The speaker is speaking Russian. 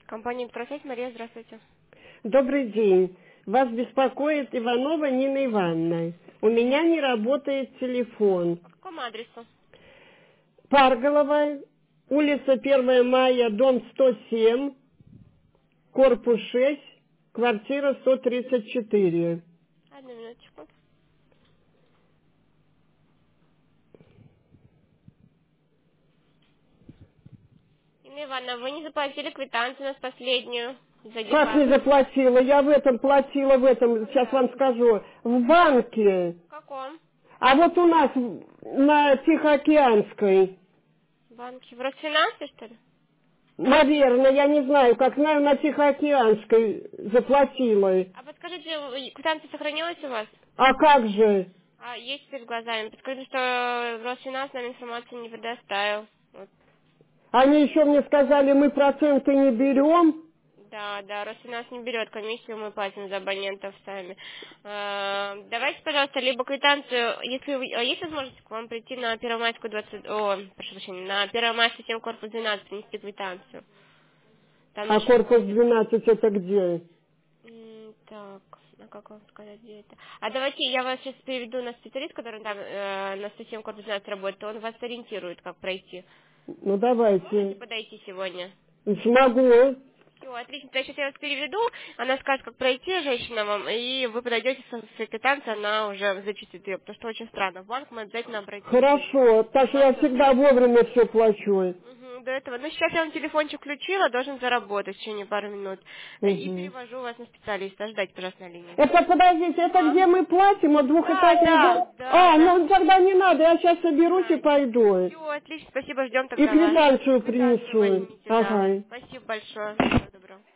Компания «Электросеть», Мария, здравствуйте. Добрый день. Вас беспокоит Иванова Нина Ивановна. У меня не работает телефон. По какому адресу? Парголова, улица 1 мая, дом 107, корпус 6, квартира 134. Одну минуточку. Инна Ивановна, вы не заплатили квитанцию у нас последнюю за Как не депозит. заплатила? Я в этом платила, сейчас Когда? вам скажу, в банке. В каком? А вот у нас на Тихоокеанской, В банке? В Росфинансе, что ли? наверное, я не знаю, как знаю, на Тихоокеанской заплатила. А подскажите, квитанция сохранилась у вас? А как же? А, есть перед глазами. Подскажите, что Росфинанс нам информацию не предоставил. Вот. Они еще мне сказали, мы проценты не берем. Да, Росфинанс не берет комиссию, мы платим за абонентов сами. Давайте, пожалуйста, либо квитанцию, если есть возможность к вам прийти на Первомайскую 20, прошу прощения, на Первомайскую 7, корпус 12, принести квитанцию. Там А наш корпус работник. 12 это где? Так, а как вам сказать, где это? А давайте я вас сейчас переведу на специалист, который там на 107 корпус 12 работает, он вас ориентирует, как пройти. Ну Можете давайте. подойти сегодня? Смогу. Все, отлично. Сейчас я вас переведу, она скажет, как пройти, женщина вам, и вы подойдете с квитанцией, она уже зачистит ее, потому что очень странно. В банк мы обязательно обратимся. Хорошо. Так что я всегда вовремя все плачу. До этого. Ну, сейчас я вам телефончик включила, должен заработать в течение пару минут. И Мгм. перевожу вас на специалиста. Ждайте, пожалуйста, на линии. Это, подождите, это А? где мы платим от Да, двухэтажного да, дома? да, А, да. ну тогда не надо, я сейчас соберусь и Да. пойду. Все, отлично, спасибо, ждем И тогда вас. квитанцию Квитанцию принесу. возьмите, да. Ага. Спасибо большое. Всего доброго.